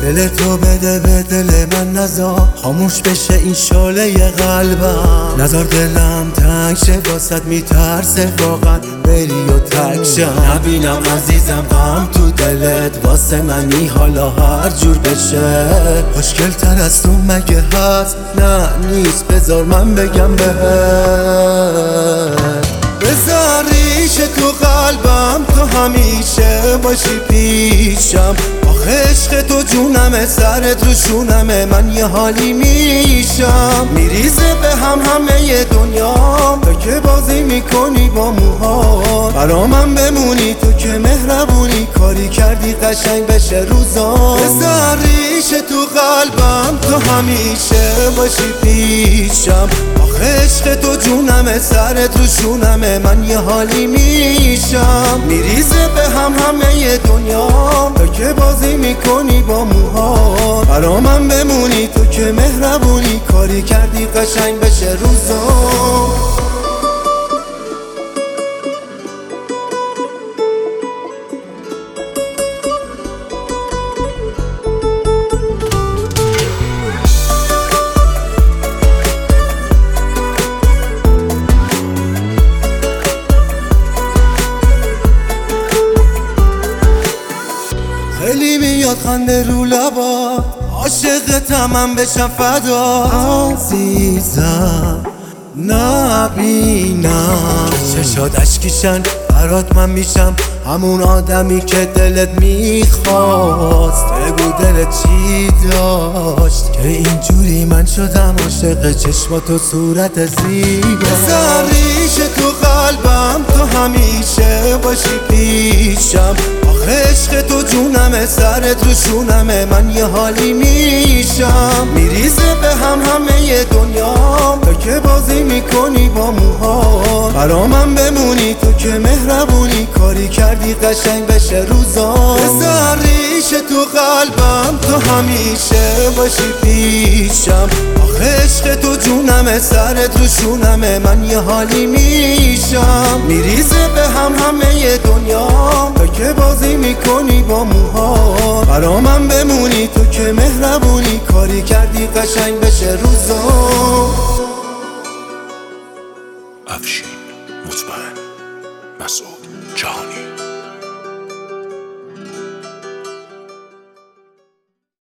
دل تو بده به دل من، نذار خاموش بشه این شعله قلبم، نذار دلم تنگ شه واسد میترسه واقعا بری و تک شم. نبینم عزیزم غم تو دلت واسه منی حالا هر جور بشه. خوشگل تر از تو مگه هست؟ نه نیست، بذار من بگم بهت. بذار ریشه تو قلبم، تو همیشه باشی پیشم. آخه عشق تو جونمه، سرت رو شونمه، من یه حالی میشم. میریزه به هم همه دنیام، تو که بازی میکنی با موها. برامم بمونی تو که مهربونی، کاری کردی قشنگ بشه روزام. بذار ریشه تو قلبم، تو همیشه باشی پیشم. آخه عشق تو جونمه، سرت رو شونمه، من یه حالی میشم. میریزه به هم همه دنیام، تو که بازی میکنی با موها. برامم بمونی تو که مهربونی، کاری کردی قشنگ بشه روزام. خیلی میاد خنده رو لبات، عاشقتم من بشم فدا. عزیزم نبینم چشات اشکیشن، برات من میشم همون آدمی که دلت میخواست. بگو دلت چی داشت که اینجوری من شدم عاشق چشمات و صورت زیبا. بذار ریشه تو قلبم، تو همیشه باشی پیشم. آخه عشق تو جونمه، سرت رو شونمه، من یه حالی میشم. میریزه به هم همه دنیام، تو که بازی میکنی با موها. برامم بمونی تو که مهربونی، کاری کردی قشنگ بشه روزام. بذار ریشه تو قلبم، تو همیشه باشی پیشم. آخه عشق تو جونمه، سرت رو شونمه، من یه حالی میشم. میریزه به هم همه دنیام، تو که بازی میکنی با موها. برامم بمونی تو که مهربونی، کاری کردی قشنگ بشه روزام. افشین مطمئن، مسعود جهانی.